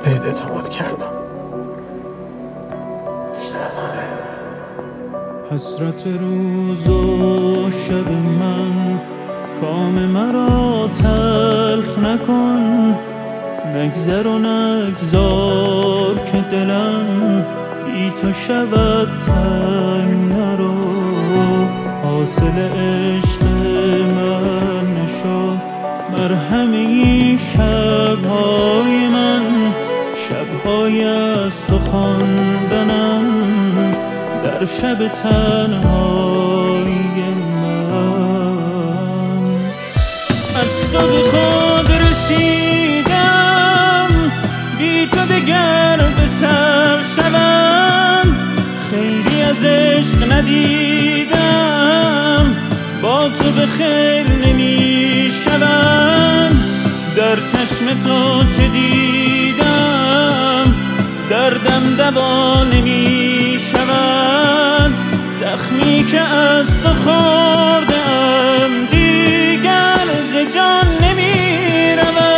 بهت اعتماد کردم. حسرت روز و شب من، کام مرا تلخ نکن. نگذر و نگذار که دلم بی تو شود تنگ نرو. حاصل عشق من نشو، مرهمی شبهای من، شبهای از تو خواندنم در شب تنهای من. از تو به خود رسیدم، بی تو دگر به سر شوم. خیلی از عشق ندیدم، با تو به خیر نمی شوم. در چشم تو چه دیدم، دردم دوا نمی شود. زخمی که از تو خوردم دیگر ز جان نمی رود.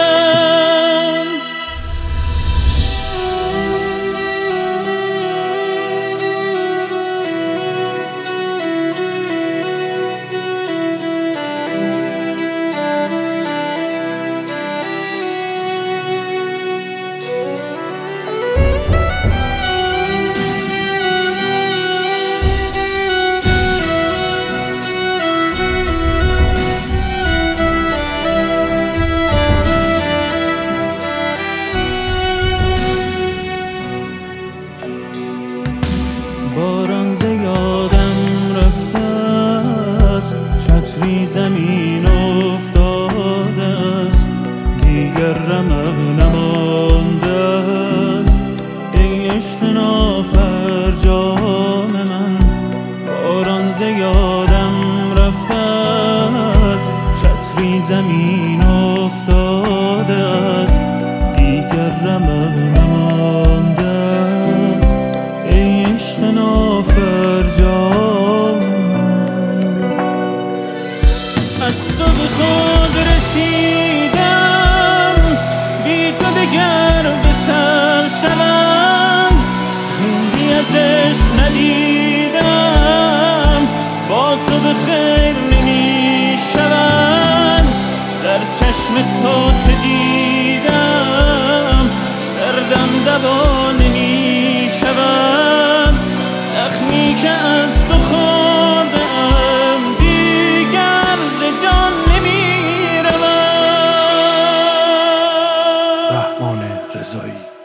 باران ز یادم رفته است، چتری زمین افتاده است، دیگر رمق نمانده است. ای عشق نافرجام من، باران ز یادم رفته است، چتری زمین افتاده است، دیگر رمق نمانده است. ای عشق نافرجام، از تو به خود رسیدم، بی تو دگر به سر شوم. خیلی از عشق ندیدم، با تو به خیر نمی شوم. در چشم تو چه دیدم، دردم دوا نمی شود. زخمی که از تو خوردم دیگر ز جان نمی رود. رحمان رضایی.